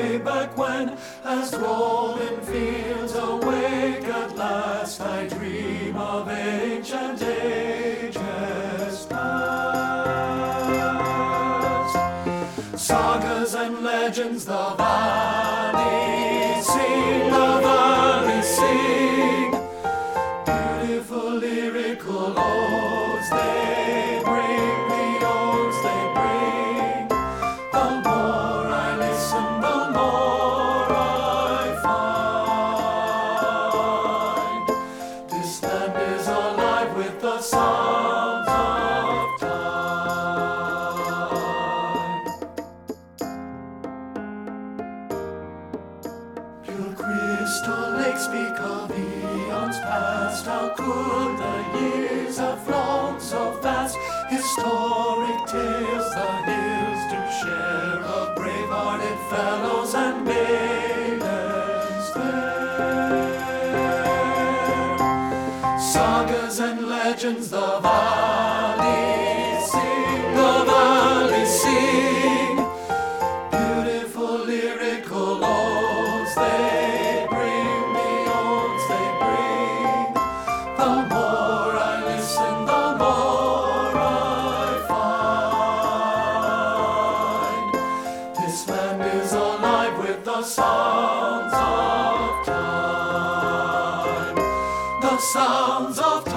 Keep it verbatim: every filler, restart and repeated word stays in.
way back when, as rolling fields awake at last, I dream of ancient ages past. Sagas and legends the valleys sing, the valleys sing. Beautiful lyrical odes they bring, the odes they bring. The more I listen, the more I find this land is alive with the sounds of time. Pure crystal lakes speak of eons past. How could the years have flown so fast? Historic tales the hills do share of brave-hearted fellows and maidens there. Sagas and legends the valleys sing, the valleys sing. Beautiful lyrical odes they bring, the odes they bring. The more I listen, the more I find this land is alive with the sounds of time, the sounds of time.